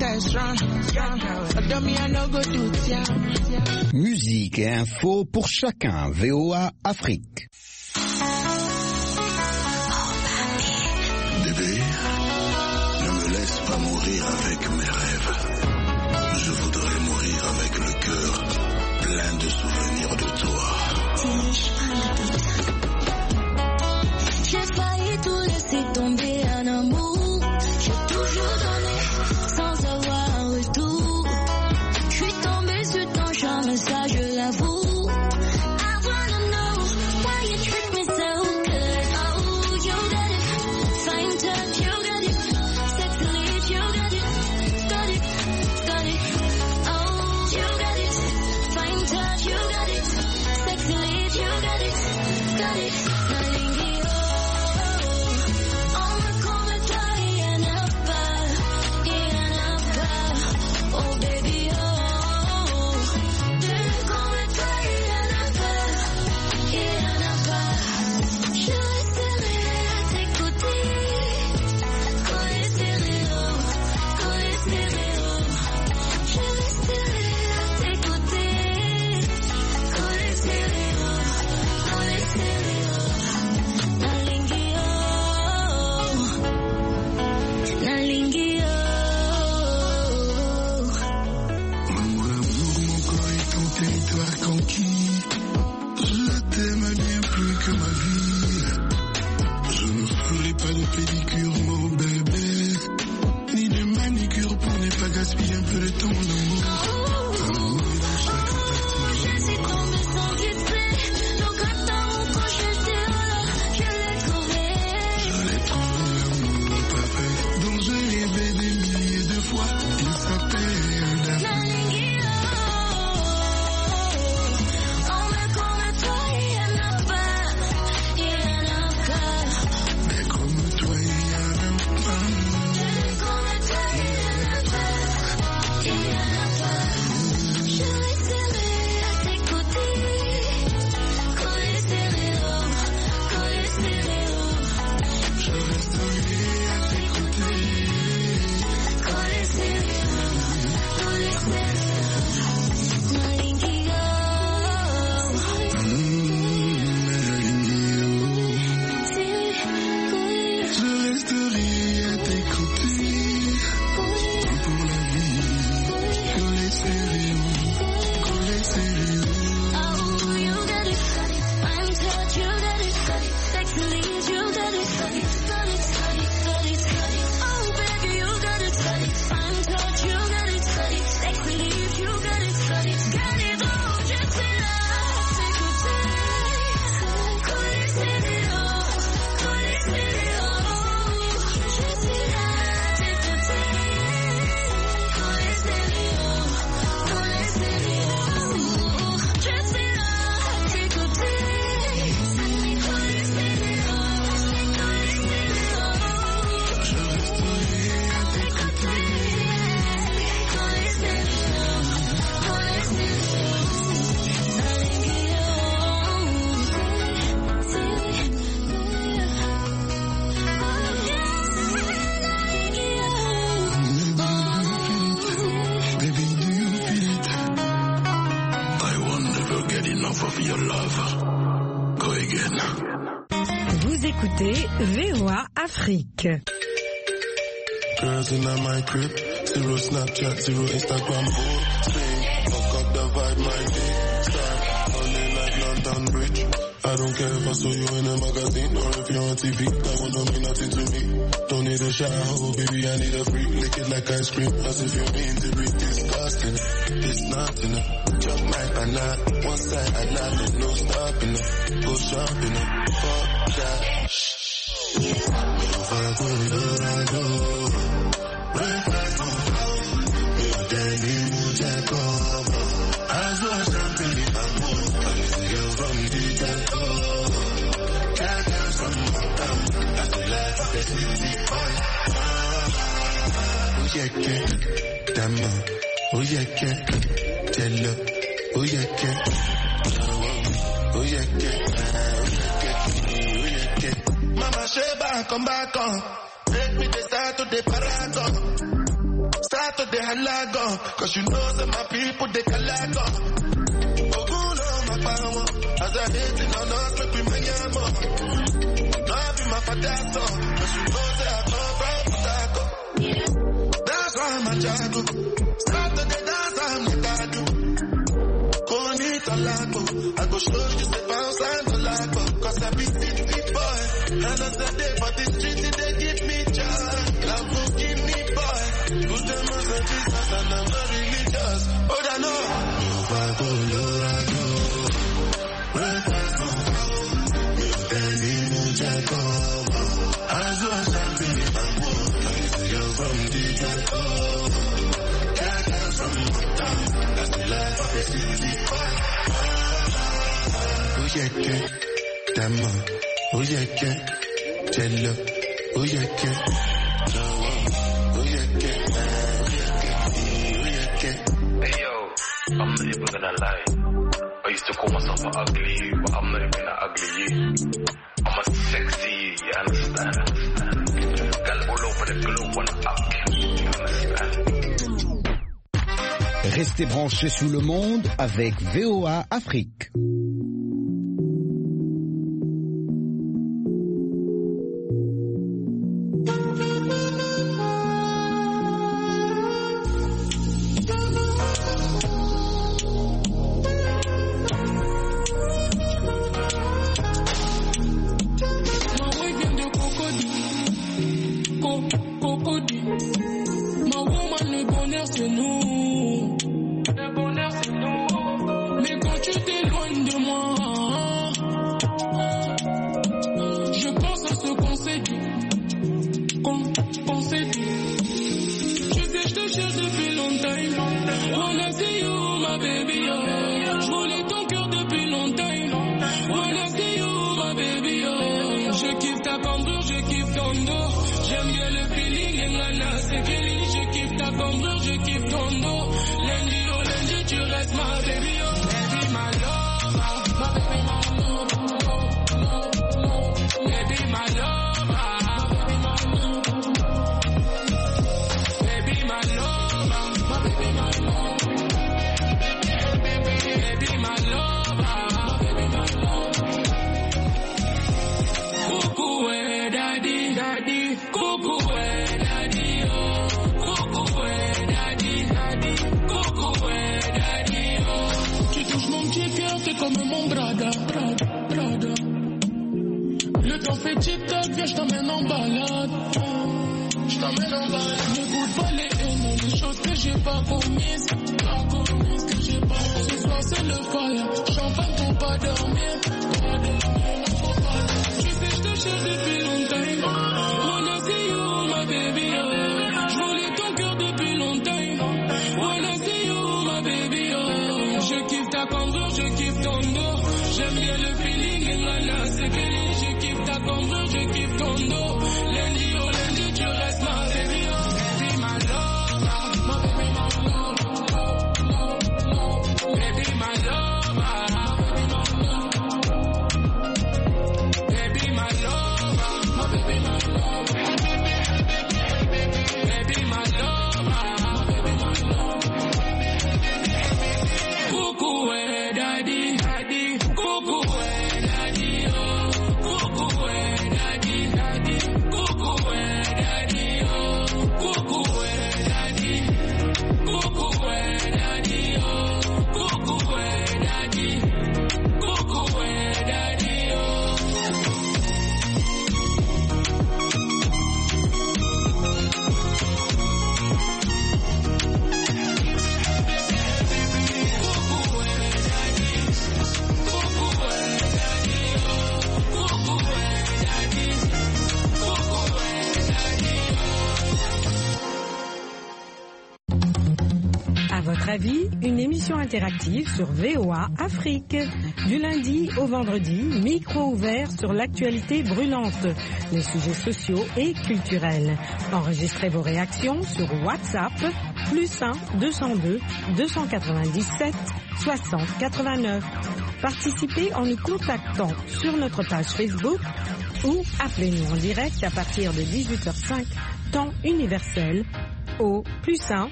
Musique et info pour chacun. VOA Afrique. Bébé, ne me laisse pas mourir avec mes rêves. Je voudrais mourir avec le cœur plein de souvenirs de toi. J'ai failli tout laisser tomber en amour. J'ai toujours donné sans avoir un retour. Je suis tombée sur ton charme, ça je l'avoue. Vous écoutez VOA Afrique. Girls in my crib, zero Snapchat, zero Instagram, Spain, fuck up the vibe, my day, start, only like London Bridge. I don't care if I saw you in a magazine or if you're on TV, that one don't mean nothing to me. Don't need a shower, baby, I need a freak, lick it like ice cream, as if you mean to be disgusting. It's nothing, jump my banana, one side I love it, no stopping, go shopping, fuck that. Mama Sheba, come back on. Take me the start to the paragon. Start Start to the halago, cause you know that my people they calago. Oguno my power, as I hate it on us, make we make it more. Not be my fadazo, cause you know that I come from Patago. That's why I'm a jago. Start to the dance, I'm the gado. Konita lago, I go show you the bounce and the lago. Cause I be city boy, and as I day for the street, they give me joy. Love give me boy. Put them as a Jesus and I'm not religious. Oh, I know. If I go low, I go. Red flag on fire. If they need me, check over. As well as I'm feeling my wood. You're from Dijago. Got us from my town. That's the life of a city boy. Oh, yeah, yeah. Dama. Oh, yeah, yeah. Jello. Oh, yeah, yeah. Hey yo, I'm not even gonna lie. I used to call myself an ugly, but I'm not even an ugly you. I'm a sexy, you understand? Girl all over the globe wanna up, you understand? Restez branchés sous le monde avec VOA Afrique. Une émission interactive sur VOA Afrique. Du lundi au vendredi, micro ouvert sur l'actualité brûlante, les sujets sociaux et culturels. Enregistrez vos réactions sur WhatsApp, +1 202 297 60 89. Participez en nous contactant sur notre page Facebook ou appelez-nous en direct à partir de 18h05, temps universel, au +1